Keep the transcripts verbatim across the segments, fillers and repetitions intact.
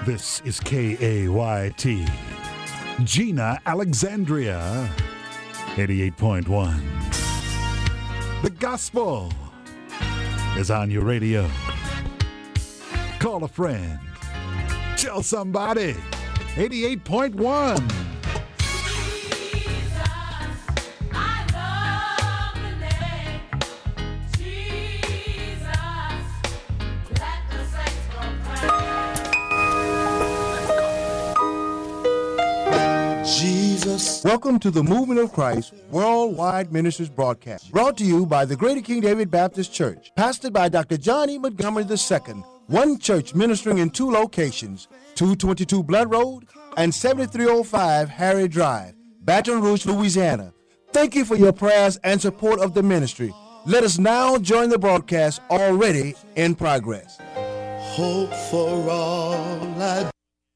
This is K A Y T, Gina Alexandria, eighty-eight point one. The gospel is on your radio. Call a friend. Tell somebody. eighty-eight point one. Welcome to the Movement of Christ Worldwide Ministries broadcast, brought to you by the Greater King David Baptist Church, pastored by Doctor John E. Montgomery the Second, one church ministering in two locations, two twenty-two Blood Road and seventy-three oh five Harry Drive, Baton Rouge, Louisiana. Thank you for your prayers and support of the ministry. Let us now join the broadcast already in progress. Hope for all I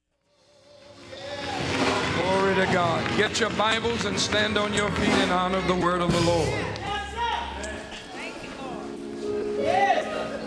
Glory to God. Get your Bibles and stand on your feet in honor of the word of the Lord. Thank you, Lord. Yes.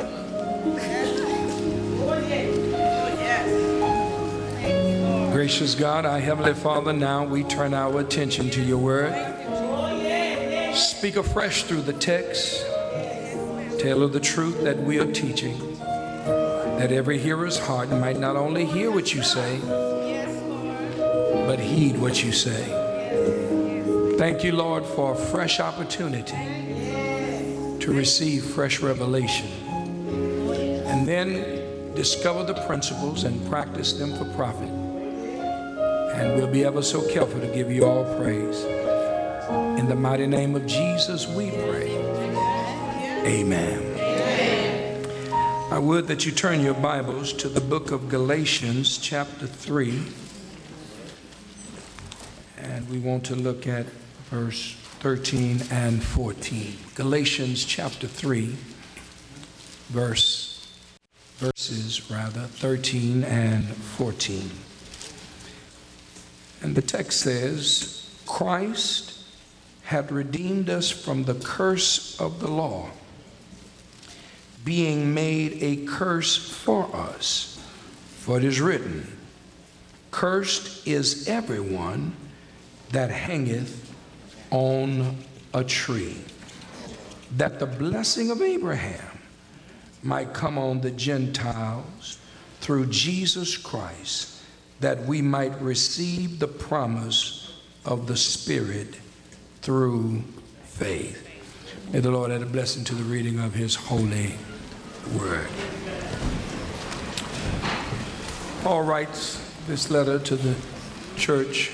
Oh, yes. Thank you, Lord. Gracious God, our Heavenly Father, now we turn our attention to your word. Speak afresh through the text. Tell of the truth that we are teaching, that every hearer's heart might not only hear what you say, but heed what you say. Thank you, Lord, for a fresh opportunity to receive fresh revelation and then discover the principles and practice them for profit. And we'll be ever so careful to give you all praise. In the mighty name of Jesus, we pray. Amen. I would that you turn your Bibles to the book of Galatians, chapter three. And we want to look at verse thirteen and fourteen. Galatians chapter three, verse, verses rather, thirteen and fourteen. And the text says, Christ hath redeemed us from the curse of the law, being made a curse for us. For it is written, Cursed is everyone that hangeth on a tree, that the blessing of Abraham might come on the Gentiles through Jesus Christ, that we might receive the promise of the Spirit through faith. May the Lord add a blessing to the reading of his holy word. Paul writes this letter to the church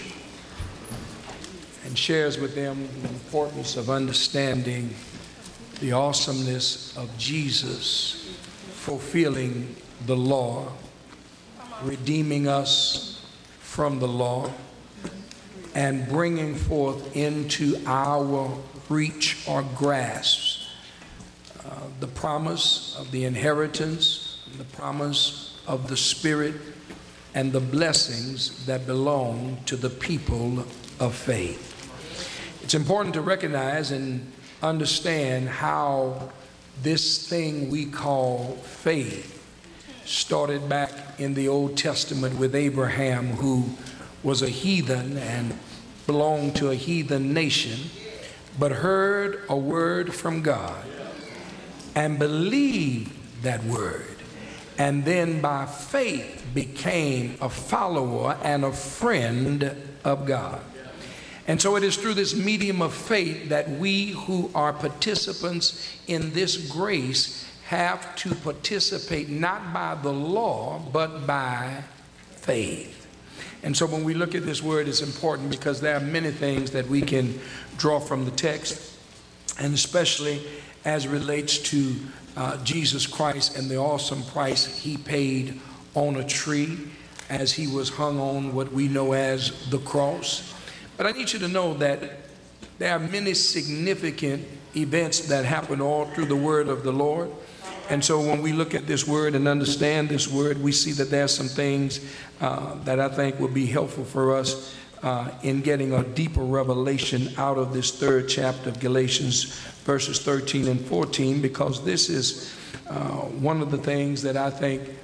and shares with them the importance of understanding the awesomeness of Jesus fulfilling the law, redeeming us from the law, and bringing forth into our reach or grasp uh, the promise of the inheritance, the promise of the Spirit, and the blessings that belong to the people of faith. It's important to recognize and understand how this thing we call faith started back in the Old Testament with Abraham, who was a heathen and belonged to a heathen nation, but heard a word from God and believed that word, and then by faith became a follower and a friend of God. And so it is through this medium of faith that we who are participants in this grace have to participate not by the law, but by faith. And so when we look at this word, it's important because there are many things that we can draw from the text, and especially as relates to uh, Jesus Christ and the awesome price he paid on a tree as he was hung on what we know as the cross. But I need you to know that there are many significant events that happen all through the word of the Lord. And so when we look at this word and understand this word, we see that there are some things uh, that I think will be helpful for us uh, in getting a deeper revelation out of this third chapter of Galatians, verses thirteen and fourteen, because this is uh, one of the things that I think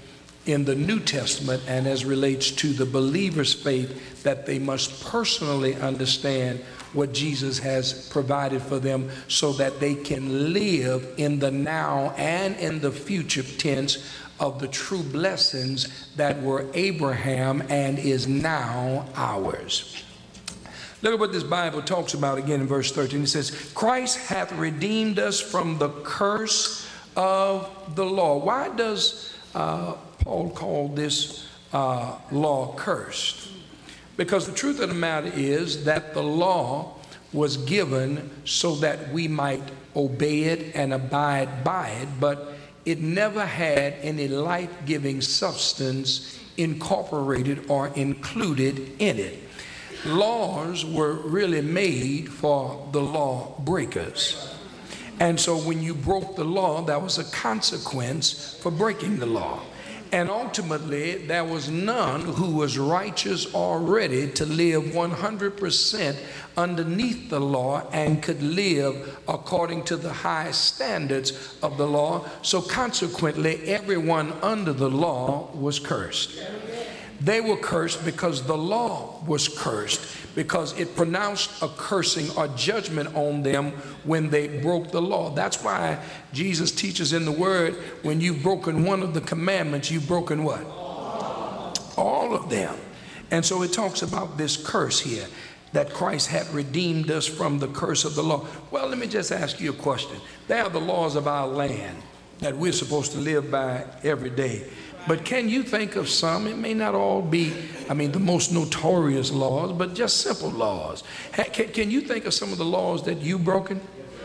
in the New Testament and as relates to the believer's faith, that they must personally understand what Jesus has provided for them so that they can live in the now and in the future tense of the true blessings that were Abraham and is now ours. Look at what this Bible talks about again in verse thirteen. It says, Christ hath redeemed us from the curse of the law. Why does uh, Paul call this uh, law cursed? Because the truth of the matter is that the law was given so that we might obey it and abide by it, but it never had any life-giving substance incorporated or included in it. Laws were really made for the law breakers. And so when you broke the law, that was a consequence for breaking the law. And ultimately, there was none who was righteous or ready to live one hundred percent underneath the law and could live according to the high standards of the law. So consequently, everyone under the law was cursed. They were cursed because the law was cursed, because it pronounced a cursing or judgment on them when they broke the law. That's why Jesus teaches in the Word, when you've broken one of the commandments, you've broken what? All of them. And so it talks about this curse here, that Christ had redeemed us from the curse of the law. Well, let me just ask you a question. There are the laws of our land that we're supposed to live by every day. But can you think of some? It may not all be, I mean, the most notorious laws, but just simple laws. Can, can you think of some of the laws that you've broken?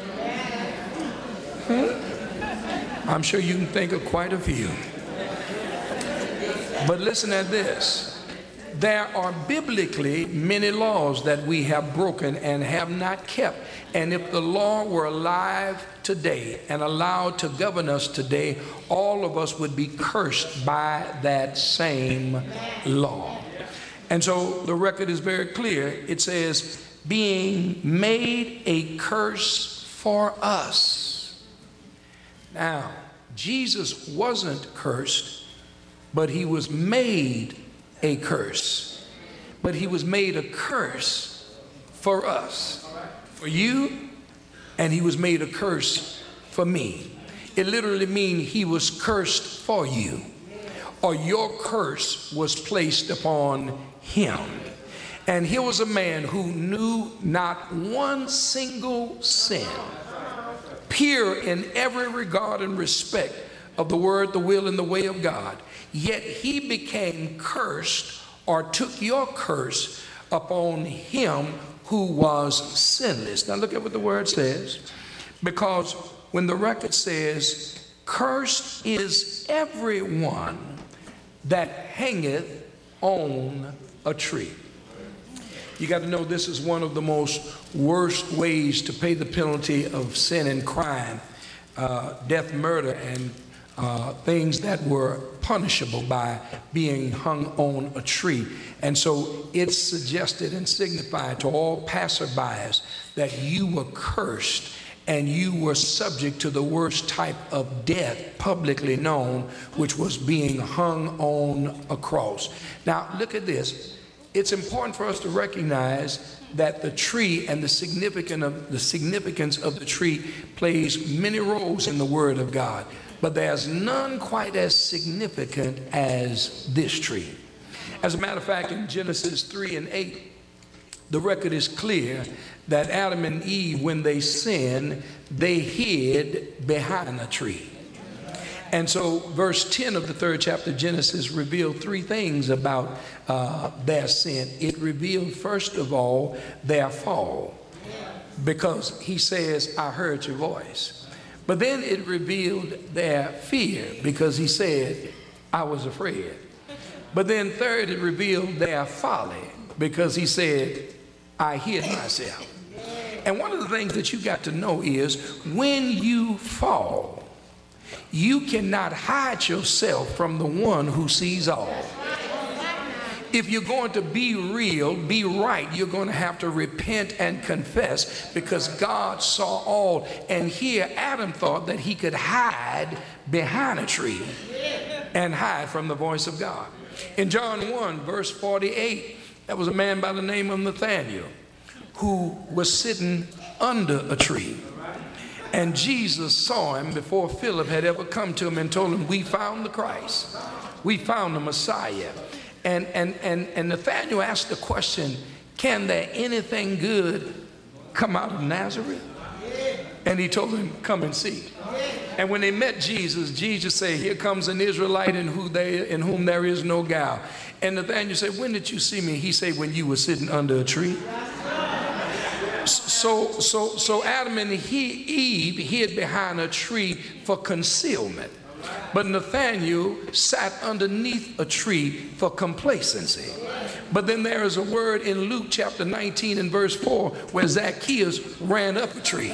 Hmm? I'm sure you can think of quite a few. But listen at this. There are biblically many laws that we have broken and have not kept. And if the law were alive today and allowed to govern us today, all of us would be cursed by that same law. And so the record is very clear. It says, being made a curse for us. Now, Jesus wasn't cursed, but he was made a curse. But he was made a curse for us, for you, and he was made a curse for me. It literally means he was cursed for you, or your curse was placed upon him. And here was a man who knew not one single sin, pure in every regard and respect of the word, the will, and the way of God. Yet he became cursed, or took your curse upon him who was sinless. Now look at what the word says. Because when the record says, cursed is everyone that hangeth on a tree. You got to know this is one of the most worst ways to pay the penalty of sin and crime, uh, death, murder, and uh, things that were punishable by being hung on a tree. And so it's suggested and signified to all passerbys that you were cursed and you were subject to the worst type of death publicly known, which was being hung on a cross. Now look at this. It's important for us to recognize that the tree and the significance of the significance of the tree plays many roles in the Word of God, but there's none quite as significant as this tree. As a matter of fact, in Genesis three and eight, the record is clear that Adam and Eve, when they sinned, they hid behind a tree. And so verse ten of the third chapter of Genesis revealed three things about uh, their sin. It revealed, first of all, their fall, because he says, I heard your voice. But then it revealed their fear, because he said, I was afraid. But then third, it revealed their folly, because he said, I hid myself. And one of the things that you got to know is when you fall, you cannot hide yourself from the one who sees all. If you're going to be real, be right, you're going to have to repent and confess, because God saw all. And here Adam thought that he could hide behind a tree. and hide from the voice of God. In John one, verse forty-eight, there was a man by the name of Nathanael who was sitting under a tree. And Jesus saw him before Philip had ever come to him and told him, we found the Christ. We found the Messiah. And, and, and, and Nathanael asked the question, can there anything good come out of Nazareth? And he told him, come and see. And when they met Jesus, Jesus said, here comes an Israelite in, who they, in whom there is no guile. And Nathanael said, when did you see me? He said, when you were sitting under a tree. So, so, so Adam and he, Eve hid behind a tree for concealment. But Nathanael sat underneath a tree for complacency. But then there is a word in Luke chapter nineteen and verse four where Zacchaeus ran up a tree.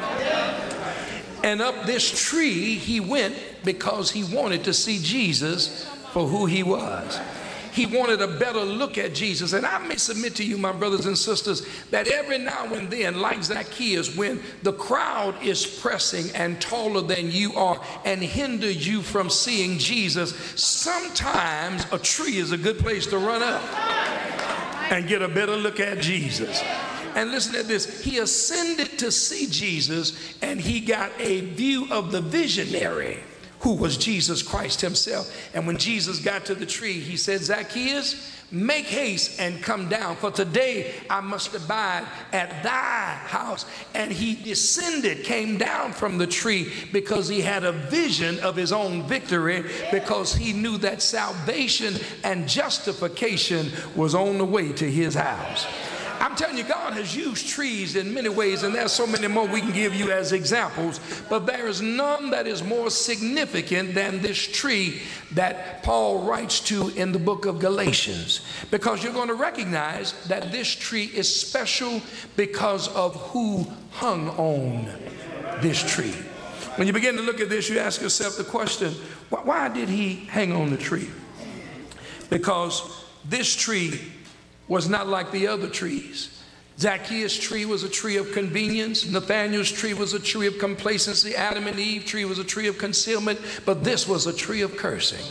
And up this tree he went because he wanted to see Jesus for who he was. He wanted a better look at Jesus. And I may submit to you, my brothers and sisters, that every now and then, like Zacchaeus, when the crowd is pressing and taller than you are and hinder you from seeing Jesus, sometimes a tree is a good place to run up and get a better look at Jesus. And listen to this. He ascended to see Jesus, and he got a view of the visionary, who was Jesus Christ himself. And when Jesus got to the tree, he said, Zacchaeus, make haste and come down, for today I must abide at thy house. And he descended, came down from the tree because he had a vision of his own victory, because he knew that salvation and justification was on the way to his house. I'm telling you, God has used trees in many ways, and there's so many more we can give you as examples, but there is none that is more significant than this tree that Paul writes to in the book of Galatians, because you're going to recognize that this tree is special because of who hung on this tree. When you begin to look at this, you ask yourself the question, why did he hang on the tree? Because this tree was not like the other trees. Zacchaeus' tree was a tree of convenience. Nathanael's tree was a tree of complacency. Adam and Eve's tree was a tree of concealment. But this was a tree of cursing.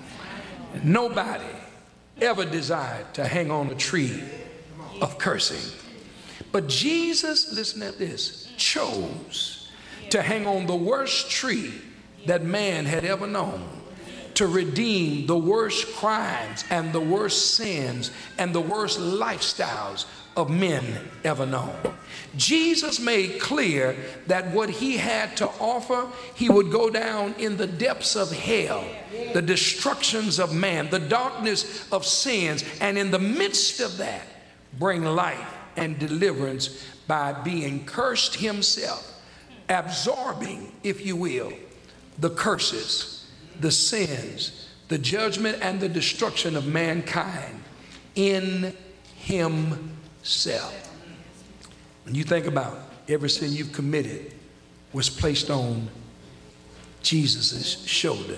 Nobody ever desired to hang on a tree of cursing. But Jesus, listen to this, chose to hang on the worst tree that man had ever known, to redeem the worst crimes and the worst sins and the worst lifestyles of men ever known. Jesus made clear that what he had to offer, he would go down in the depths of hell, the destructions of man, the darkness of sins, and in the midst of that, bring life and deliverance by being cursed himself, absorbing, if you will, the curses, the sins, the judgment, and the destruction of mankind in himself. When you think about every sin you've committed was placed on Jesus' shoulder.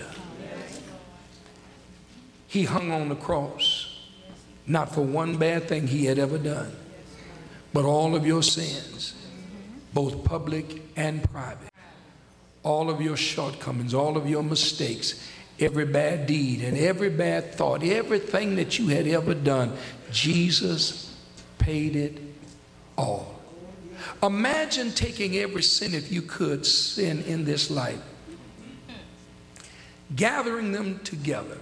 He hung on the cross, not for one bad thing he had ever done, but all of your sins, both public and private. All of your shortcomings, all of your mistakes, every bad deed and every bad thought, everything that you had ever done, Jesus paid it all. Imagine taking every sin, if you could, sin in this life, gathering them together,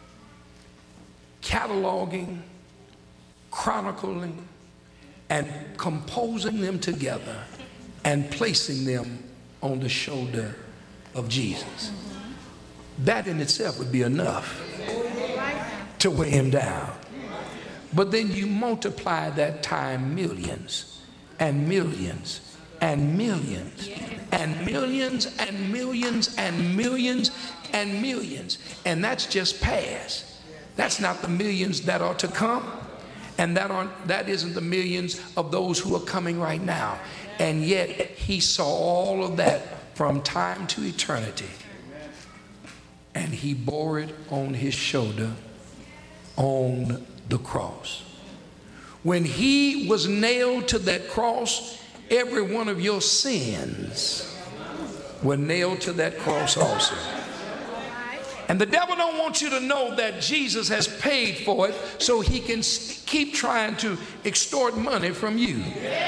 cataloging, chronicling, and composing them together and placing them on the shoulder of Jesus. That in itself would be enough to weigh him down. But then you multiply that time millions and millions and millions and millions and millions and millions and millions. And that's just past. That's not the millions that are to come. And that aren't, that isn't the millions of those who are coming right now. And yet he saw all of that from time to eternity. And he bore it on his shoulder on the cross. When he was nailed to that cross, every one of your sins were nailed to that cross also. And the devil don't want you to know that Jesus has paid for it so he can keep trying to extort money from you.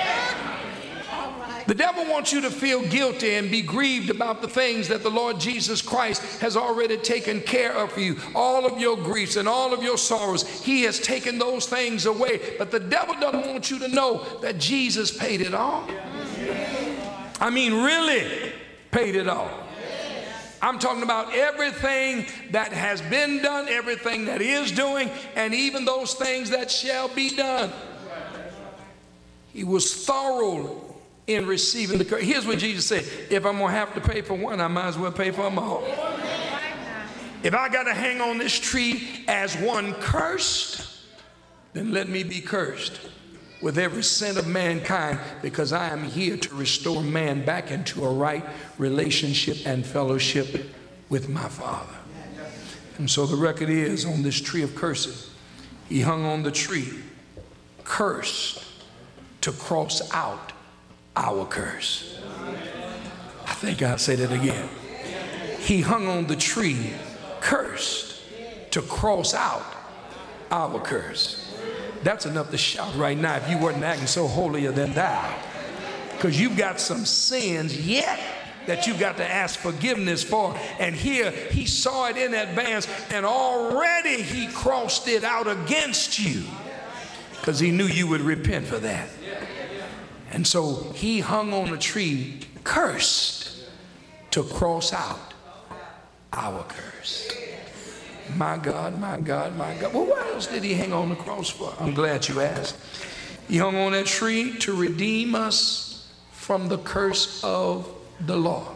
The devil wants you to feel guilty and be grieved about the things that the Lord Jesus Christ has already taken care of for you. All of your griefs and all of your sorrows, he has taken those things away. But the devil doesn't want you to know that Jesus paid it all. I mean, really paid it all. I'm talking about everything that has been done, everything that is doing, and even those things that shall be done. He was thorough in receiving the curse. Here's what Jesus said: if I'm going to have to pay for one, I might as well pay for them all. If I got to hang on this tree as one cursed, then let me be cursed with every sin of mankind, because I am here to restore man back into a right relationship and fellowship with my Father. And so the record is, on this tree of cursing, he hung on the tree cursed to cross out our curse. I think I'll say that again. He hung on the tree cursed to cross out our curse. That's enough to shout right now if you weren't acting so holier than thou, because you've got some sins yet that you've got to ask forgiveness for. And here he saw it in advance, and already he crossed it out against you because he knew you would repent for that. And so he hung on a tree cursed to cross out our curse. My God, my God, my God. Well, what else did he hang on the cross for? I'm glad you asked. He hung on that tree to redeem us from the curse of the law.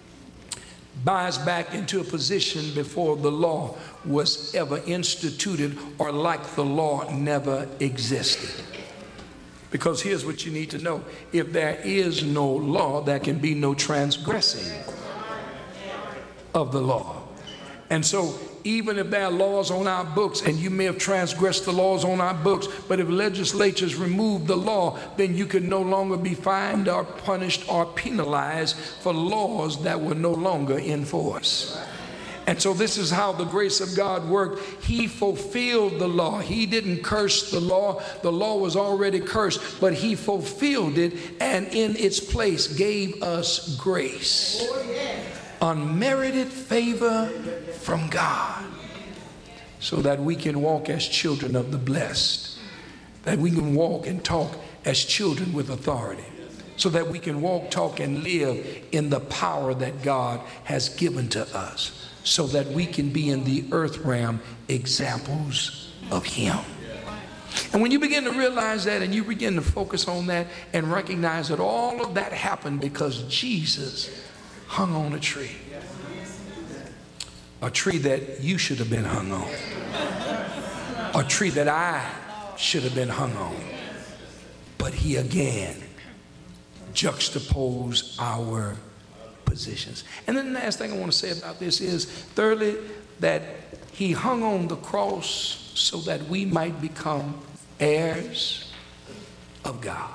Buy us back into a position before the law was ever instituted, or like the law never existed. Because here's what you need to know: if there is no law, there can be no transgressing of the law. And so even if there are laws on our books, and you may have transgressed the laws on our books, but if legislatures remove the law, then you can no longer be fined or punished or penalized for laws that were no longer in force. And so this is how the grace of God worked. He fulfilled the law. He didn't curse the law. The law was already cursed, but he fulfilled it, and in its place gave us grace. Unmerited favor from God, so that we can walk as children of the blessed, that we can walk and talk as children with authority, so that we can walk, talk, and live in the power that God has given to us, so that we can be in the earth realm examples of him. And when you begin to realize that, and you begin to focus on that and recognize that all of that happened because Jesus hung on a tree. A tree that you should have been hung on. A tree that I should have been hung on. But he again juxtaposed our positions. And then the last thing I want to say about this is, thirdly, that he hung on the cross so that we might become heirs of God.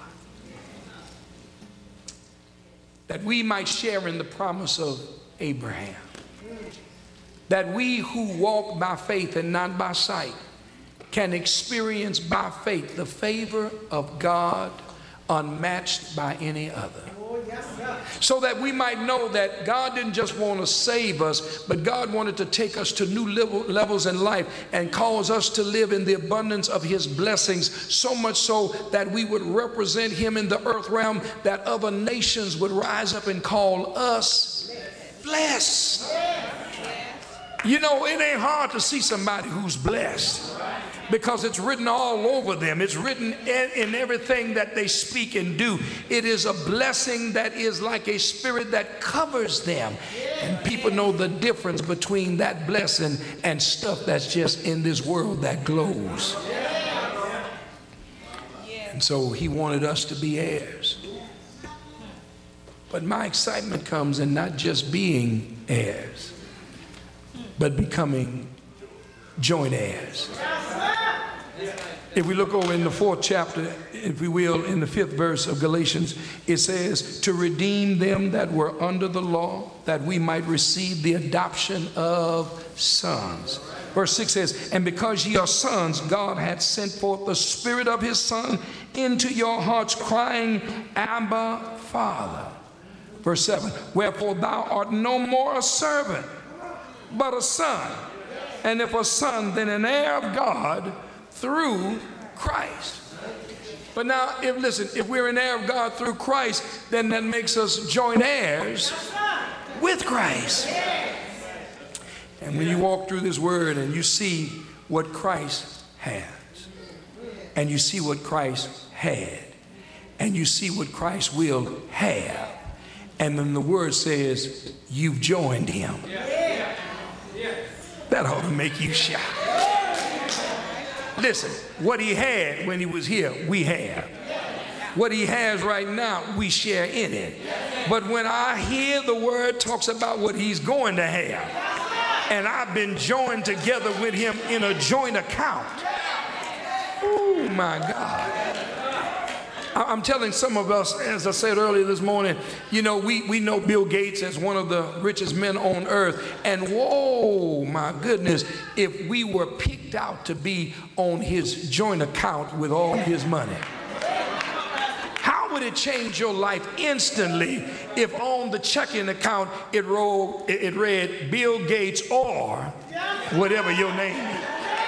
That we might share in the promise of Abraham. That we who walk by faith and not by sight can experience by faith the favor of God unmatched by any other. So that we might know that God didn't just want to save us, but God wanted to take us to new level, levels in life and cause us to live in the abundance of his blessings, so much so that we would represent him in the earth realm, that other nations would rise up and call us blessed. You know, it ain't hard to see somebody who's blessed, because it's written all over them. It's written in, in everything that they speak and do. It is a blessing that is like a spirit that covers them. And people know the difference between that blessing and stuff that's just in this world that glows. And so he wanted us to be heirs. But my excitement comes in not just being heirs, but becoming joint heirs. If we look over in the fourth chapter, if we will, in the fifth verse of Galatians, it says, to redeem them that were under the law, that we might receive the adoption of sons. Verse six says, and because ye are sons, God hath sent forth the Spirit of his Son into your hearts, crying, Abba, Father. Verse seven, wherefore thou art no more a servant, but a son. And if a son, then an heir of God through Christ. But now, if listen, if we're an heir of God through Christ, then that makes us joint heirs with Christ. And when you walk through this word and you see what Christ has, and you see what Christ had, and you see what Christ will have, and then the word says you've joined him, that ought to make you shout. Listen, what he had when he was here, we have. What he has right now, we share in it. But when I hear the word talks about what he's going to have, and I've been joined together with him in a joint account, oh my God. I'm telling some of us, as I said earlier this morning, you know, we, we know Bill Gates as one of the richest men on earth. And whoa, my goodness, if we were picked out to be on his joint account with all his money, how would it change your life instantly if on the checking account it, rolled, it read Bill Gates or whatever your name is?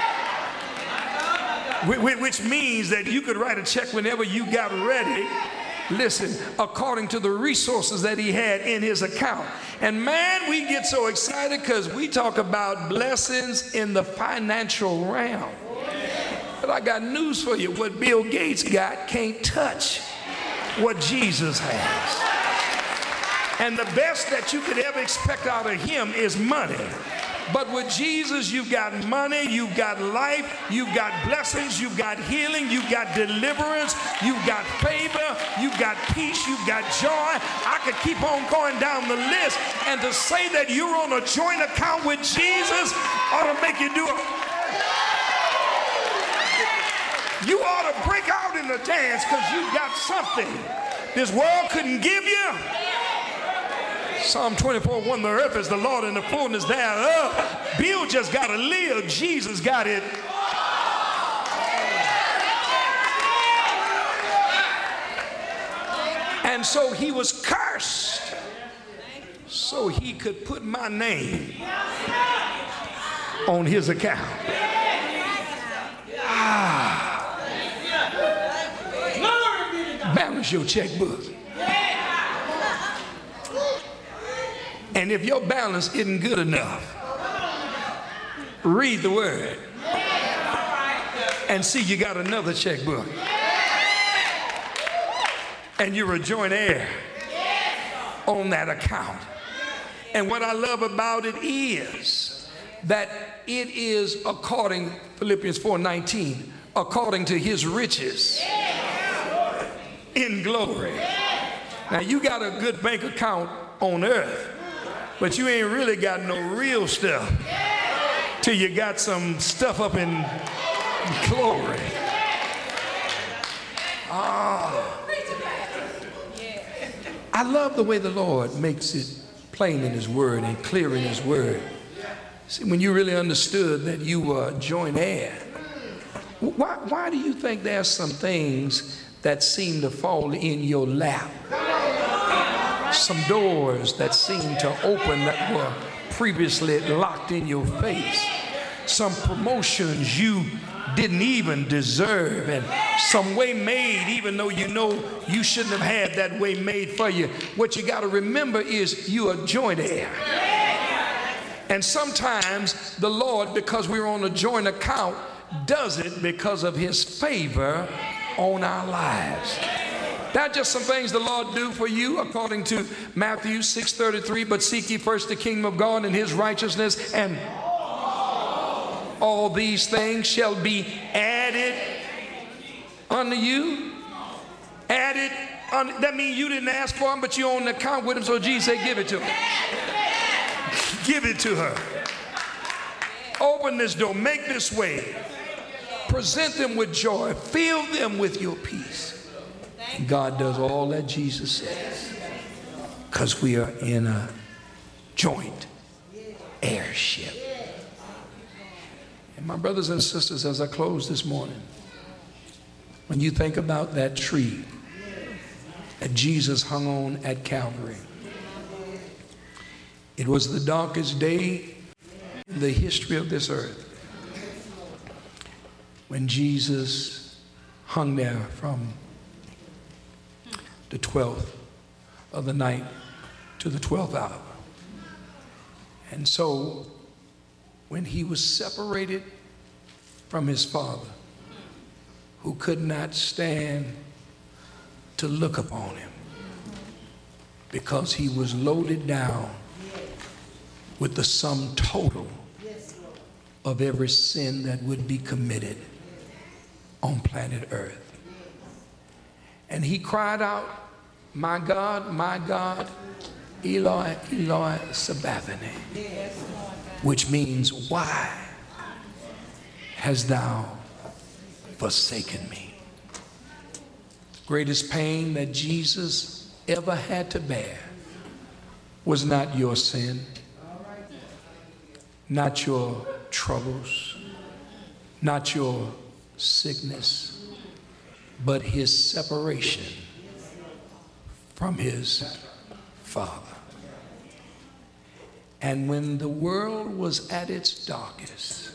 Which means that you could write a check whenever you got ready, listen, according to the resources that he had in his account. And man, we get so excited because we talk about blessings in the financial realm. But I got news for you. What Bill Gates got can't touch what Jesus has. And the best that you could ever expect out of him is money. But with Jesus, you've got money, you've got life, you've got blessings, you've got healing, you've got deliverance, you've got favor, you've got peace, you've got joy. I could keep on going down the list. And to say that you're on a joint account with Jesus ought to make you do it. You ought to break out in the dance because you've got something this world couldn't give you. Psalm twenty-four, one, the earth is the Lord and the fullness thereof. Bill just got to live. Jesus got it. And so he was cursed so he could put my name on his account. Ah. Balance your checkbook. And if your balance isn't good enough, read the word and see you got another checkbook. And you're a joint heir on that account. And what I love about it is that it is according, Philippians four nineteen, according to his riches in glory. Now you got a good bank account on earth, but you ain't really got no real stuff till you got some stuff up in glory. Ah. I love the way the Lord makes it plain in his word and clear in his word. See, when you really understood that you were joint heir, why, why do you think there's some things that seem to fall in your lap? Some doors that seem to open that were previously locked in your face. Some promotions you didn't even deserve, and some way made even though you know you shouldn't have had that way made for you. What you got to remember is you are joint heir. And sometimes the Lord, because we're on a joint account, does it because of his favor on our lives. There are just some things the Lord do for you according to Matthew six thirty-three. But seek ye first the kingdom of God and his righteousness, and all these things shall be added unto you. Added. Un that means you didn't ask for them, but you're on the account with them. So Jesus said, give it to her. Give it to her. Open this door. Make this way. Present them with joy. Fill them with your peace. And God does all that Jesus says, because we are in a joint heirship. And my brothers and sisters, as I close this morning, when you think about that tree that Jesus hung on at Calvary, it was the darkest day in the history of this earth when Jesus hung there from the twelfth of the night to the twelfth hour. And so when he was separated from his Father, who could not stand to look upon him because he was loaded down with the sum total of every sin that would be committed on planet Earth. And he cried out, "My God, my God, Eloi, Eloi, sabachthani," which means, "Why hast thou forsaken me?" The greatest pain that Jesus ever had to bear was not your sin, not your troubles, not your sickness, but his separation from his Father. And when the world was at its darkest,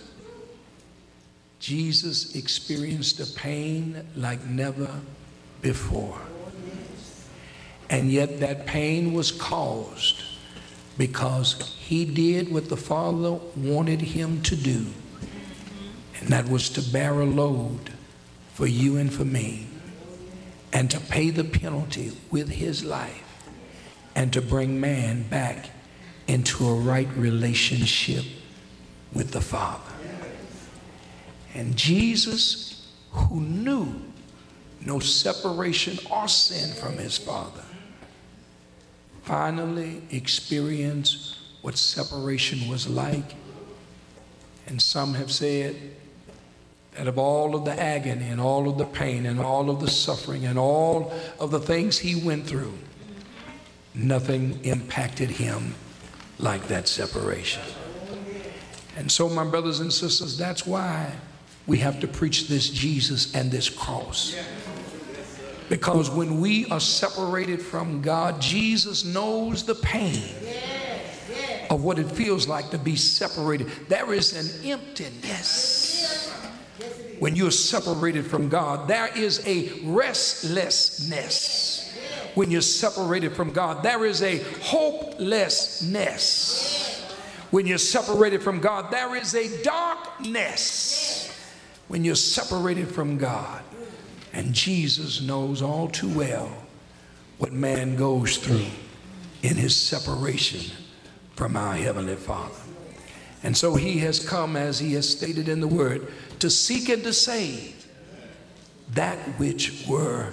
Jesus experienced a pain like never before. And yet that pain was caused because he did what the Father wanted him to do, and that was to bear a load for you and for me, and to pay the penalty with his life, and to bring man back into a right relationship with the Father. And Jesus, who knew no separation or sin from his Father, finally experienced what separation was like. And some have said that of all of the agony and all of the pain and all of the suffering and all of the things he went through, nothing impacted him like that separation. And so, my brothers and sisters, that's why we have to preach this Jesus and this cross. Because when we are separated from God, Jesus knows the pain of what it feels like to be separated. There is an emptiness when you're separated from God. There is a restlessness when you're separated from God. There is a hopelessness when you're separated from God. There is a darkness when you're separated from God. And Jesus knows all too well what man goes through in his separation from our Heavenly Father. And so he has come, as he has stated in the word, to seek and to save that which were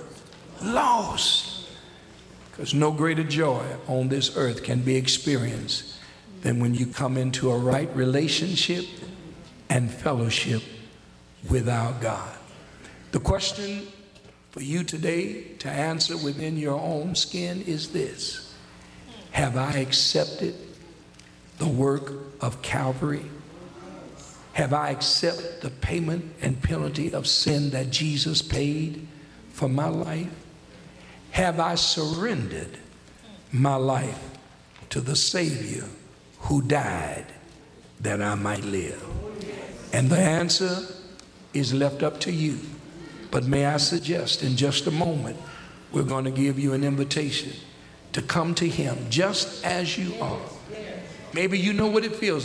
lost. Because no greater joy on this earth can be experienced than when you come into a right relationship and fellowship with our God. The question for you today to answer within your own skin is this: have I accepted the work of Calvary? Have I accepted the payment and penalty of sin that Jesus paid for my life? Have I surrendered my life to the Savior who died that I might live? And the answer is left up to you. But may I suggest, in just a moment, we're going to give you an invitation to come to him just as you are. Maybe you know what it feels like.